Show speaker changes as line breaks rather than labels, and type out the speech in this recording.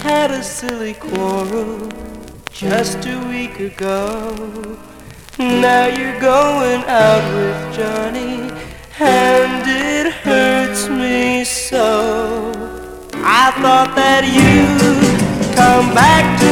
had a silly quarrel just a week ago. Now you're going out with Johnny, and it hurts me so. I thought that you'd come back to